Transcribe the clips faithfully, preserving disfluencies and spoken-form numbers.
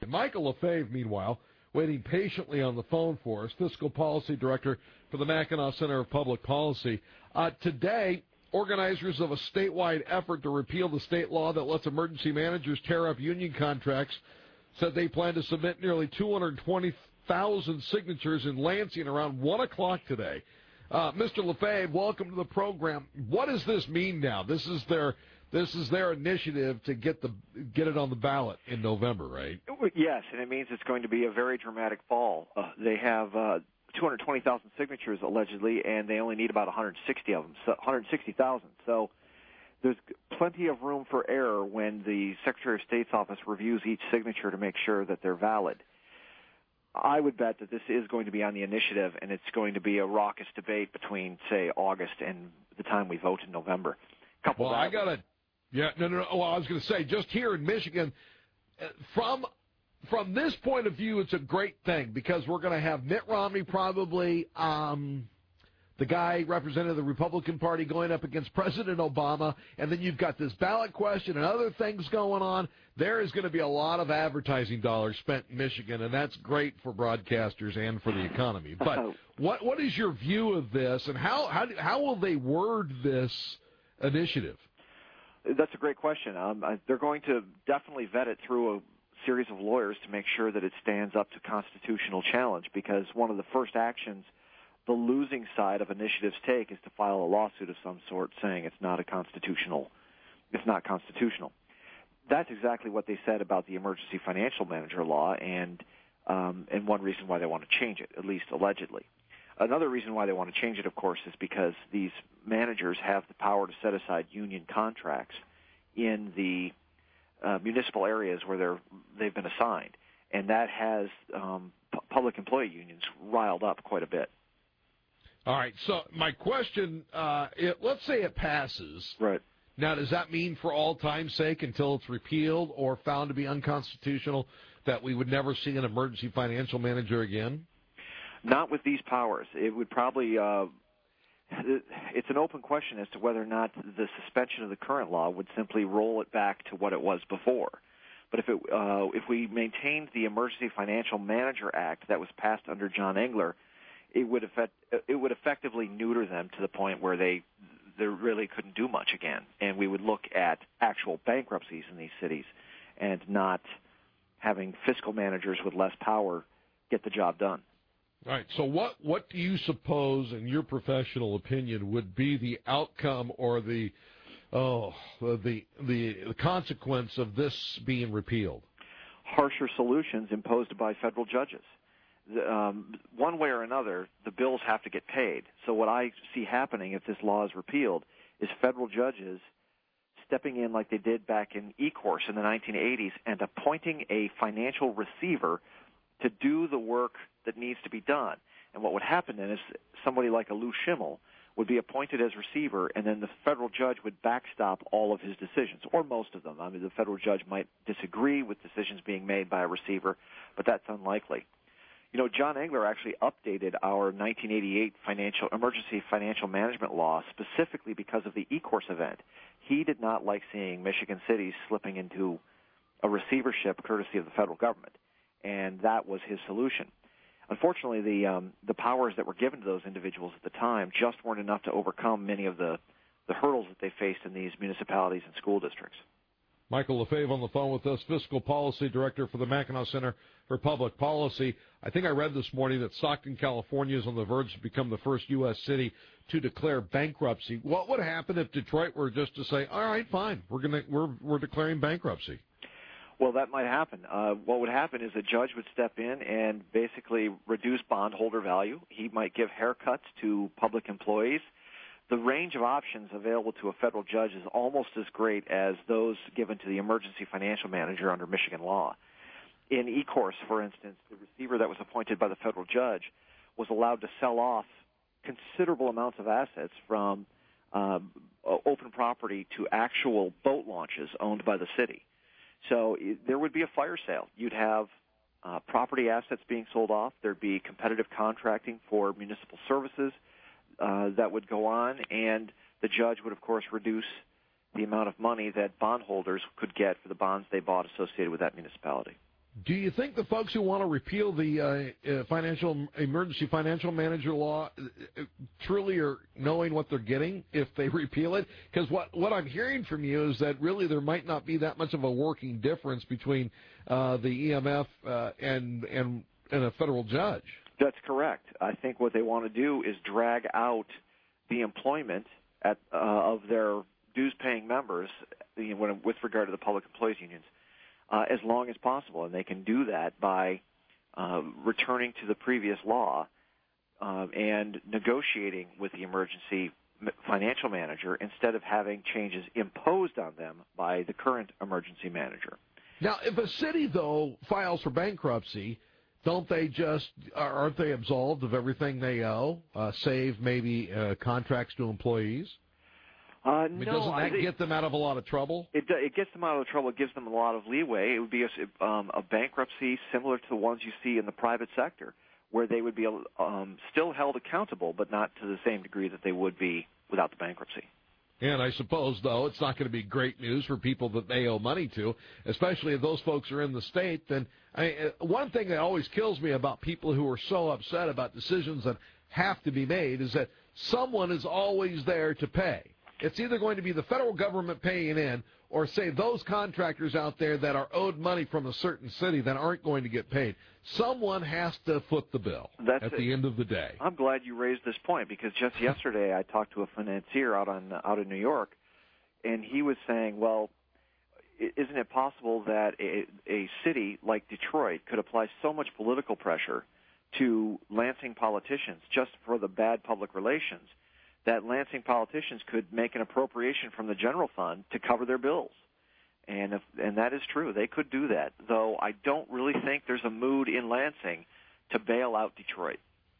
Michael Lefebvre, meanwhile, waiting patiently on the phone for us, Fiscal Policy Director for the Mackinac Center of Public Policy. Uh, today, organizers of a statewide effort to repeal the state law that lets emergency managers tear up union contracts said they plan to submit nearly two hundred twenty thousand signatures in Lansing around one o'clock today. Uh, Mister Lefebvre, welcome to the program. What does this mean now? This is their this is their initiative to get the get it on the ballot in November, right? Yes, and it means it's going to be a very dramatic fall. Uh, they have uh, two hundred twenty thousand signatures allegedly, and they only need about one hundred sixty of them, so one hundred sixty thousand. So there's plenty of room for error when the Secretary of State's office reviews each signature to make sure that they're valid. I would bet that this is going to be on the initiative, and it's going to be a raucous debate between, say, August and the time we vote in November. Couple well, I got to, yeah, no, no, no. Well, I was going to say, just here in Michigan, from from this point of view, it's a great thing because we're going to have Mitt Romney probably, um, the guy representing the Republican Party going up against President Obama, and then you've got this ballot question and other things going on. There is going to be a lot of advertising dollars spent in Michigan, and that's great for broadcasters and for the economy. But what what is your view of this, and how how do, how will they word this initiative? That's a great question. Um, they're going to definitely vet it through a series of lawyers to make sure that it stands up to constitutional challenge, because one of the first actions the losing side of initiatives take is to file a lawsuit of some sort saying it's not a constitutional, it's not constitutional. That's exactly what they said about the emergency financial manager law, and um, and one reason why they want to change it, at least allegedly. Another reason why they want to change it, of course, is because these managers have the power to set aside union contracts in the uh, municipal areas where they're they've been assigned, and that has um, p- public employee unions riled up quite a bit. All right, so my question, uh, it, let's say it passes. Right. Now, does that mean for all time's sake, until it's repealed or found to be unconstitutional, that we would never see an emergency financial manager again? Not with these powers. It would probably, uh, it's an open question as to whether or not the suspension of the current law would simply roll it back to what it was before. But if it, uh, if we maintained the Emergency Financial Manager Act that was passed under John Engler, it would effect, it would effectively neuter them to the point where they they really couldn't do much again, and we would look at actual bankruptcies in these cities and not having fiscal managers with less power get the job done. All right. So what what do you suppose, in your professional opinion, would be the outcome or the oh the the, the consequence of this being repealed? Harsher solutions imposed by federal judges. Um, one way or another, the bills have to get paid. So what I see happening if this law is repealed is federal judges stepping in like they did back in E-Course in the nineteen eighties and appointing a financial receiver to do the work that needs to be done. And what would happen then is somebody like a Lou Schimel would be appointed as receiver, and then the federal judge would backstop all of his decisions, or most of them. I mean, the federal judge might disagree with decisions being made by a receiver, but that's unlikely. You know, John Engler actually updated our nineteen eighty-eight financial emergency financial management law specifically because of the E-Course event. He did not like seeing Michigan cities slipping into a receivership courtesy of the federal government, and that was his solution. Unfortunately, the um, the powers that were given to those individuals at the time just weren't enough to overcome many of the, the hurdles that they faced in these municipalities and school districts. Michael Lefebvre on the phone with us, Fiscal Policy Director for the Mackinac Center for Public Policy. I think I read this morning that Stockton, California is on the verge to become the first U S city to declare bankruptcy. What would happen if Detroit were just to say, all right, fine, we're gonna we're we're declaring bankruptcy? Well, that might happen. Uh, what would happen is a judge would step in and basically reduce bondholder value. He might give haircuts to public employees. The range of options available to a federal judge is almost as great as those given to the emergency financial manager under Michigan law. In E-Course, for instance, the receiver that was appointed by the federal judge was allowed to sell off considerable amounts of assets from um, open property to actual boat launches owned by the city. So there would be a fire sale. You'd have uh, property assets being sold off. There'd be competitive contracting for municipal services uh, that would go on, and the judge would, of course, reduce the amount of money that bondholders could get for the bonds they bought associated with that municipality. Do you think the folks who want to repeal the uh, uh, financial emergency financial manager law uh, truly are knowing what they're getting if they repeal it? Because what, what I'm hearing from you is that really there might not be that much of a working difference between uh, the E M F uh, and, and and a federal judge. That's correct. I think what they want to do is drag out the employment at, uh, of their dues-paying members, you know, when, with regard to the public employees unions, uh, as long as possible. And they can do that by uh, returning to the previous law uh, and negotiating with the emergency financial manager instead of having changes imposed on them by the current emergency manager. Now, if a city, though, files for bankruptcy, don't they just, aren't they absolved of everything they owe, uh, save maybe uh, contracts to employees? Uh, I mean, no, doesn't that I, get them out of a lot of trouble? It, it gets them out of trouble. It gives them a lot of leeway. It would be a, um, a bankruptcy similar to the ones you see in the private sector, where they would be um, still held accountable, but not to the same degree that they would be without the bankruptcy. And I suppose, though, it's not going to be great news for people that they owe money to, especially if those folks are in the state. Then I, one thing that always kills me about people who are so upset about decisions that have to be made is that someone is always there to pay. It's either going to be the federal government paying in or, say, those contractors out there that are owed money from a certain city that aren't going to get paid. Someone has to foot the bill That's at it. the end of the day. I'm glad you raised this point because just yesterday I talked to a financier out on out in New York, and he was saying, well, isn't it possible that a, a city like Detroit could apply so much political pressure to Lansing politicians just for the bad public relations that Lansing politicians could make an appropriation from the general fund to cover their bills? And if, and that is true. They could do that, though I don't really think there's a mood in Lansing to bail out Detroit.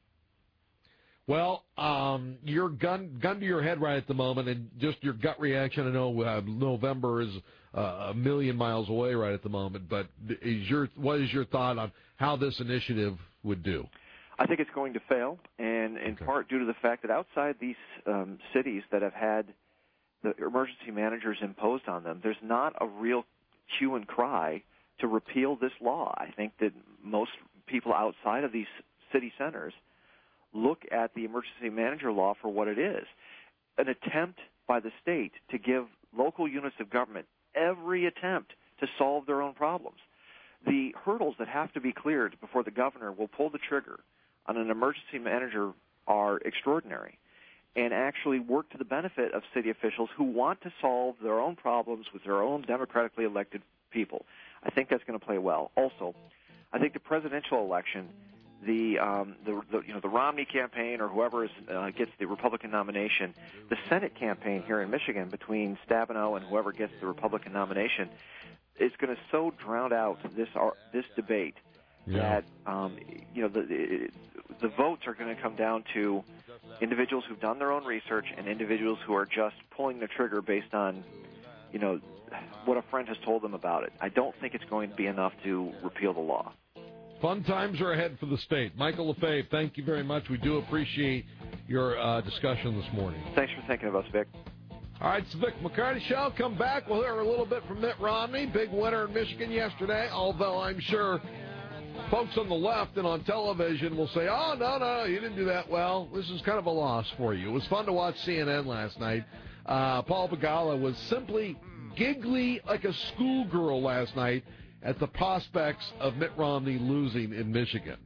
Well, um, your gun gun to your head right at the moment, and just your gut reaction. I know uh, November is uh, a million miles away right at the moment, but is your what is your thought on how this initiative would do? I think it's going to fail, and in okay. part due to the fact that outside these um, cities that have had the emergency managers imposed on them, there's not a real hue and cry to repeal this law. I think that most people outside of these city centers look at the emergency manager law for what it is, an attempt by the state to give local units of government every attempt to solve their own problems. The hurdles that have to be cleared before the governor will pull the trigger on an emergency manager are extraordinary and actually work to the benefit of city officials who want to solve their own problems with their own democratically elected people. I think that's going to play well. Also, I think the presidential election, the, um, the, the you know the Romney campaign or whoever is, uh, gets the Republican nomination, the Senate campaign here in Michigan between Stabenow and whoever gets the Republican nomination is going to so drown out this uh, this debate yeah. that um, you know the the votes are going to come down to individuals who've done their own research and individuals who are just pulling the trigger based on, you know, what a friend has told them about it. I don't think it's going to be enough to repeal the law. Fun times are ahead for the state. Michael Lefebvre, thank you very much. We do appreciate your uh, discussion this morning. Thanks for thinking of us, Vic. All right, it's the Vic McCarty Show. Come back. We'll hear a little bit from Mitt Romney. Big winner in Michigan yesterday, although I'm sure folks on the left and on television will say, oh, no, no, you didn't do that well. This is kind of a loss for you. It was fun to watch C N N last night. Uh, Paul Begala was simply giggly like a schoolgirl last night at the prospects of Mitt Romney losing in Michigan.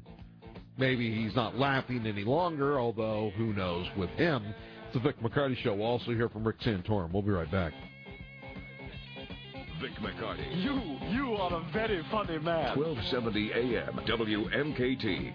Maybe he's not laughing any longer, although who knows with him. It's the Vic McCarty Show. We'll also hear from Rick Santorum. We'll be right back. Vic McCarty. You, you are a very funny man. twelve seventy A M, W M K T.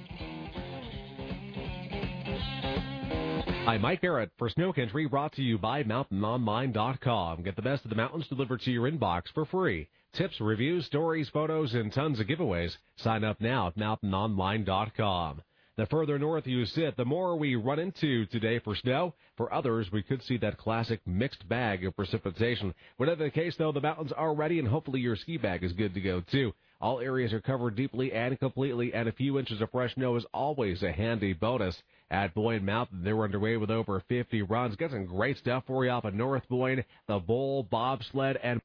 I'm Mike Barrett for Snow Country, brought to you by mountain online dot com. Get the best of the mountains delivered to your inbox for free. Tips, reviews, stories, photos, and tons of giveaways. Sign up now at mountain online dot com. The further north you sit, the more we run into today for snow. For others, we could see that classic mixed bag of precipitation. Whatever the case, though, the mountains are ready, and hopefully your ski bag is good to go, too. All areas are covered deeply and completely, and a few inches of fresh snow is always a handy bonus. At Boyne Mountain, they're underway with over fifty runs. Got some great stuff for you up at North Boyne, the bowl, bobsled, and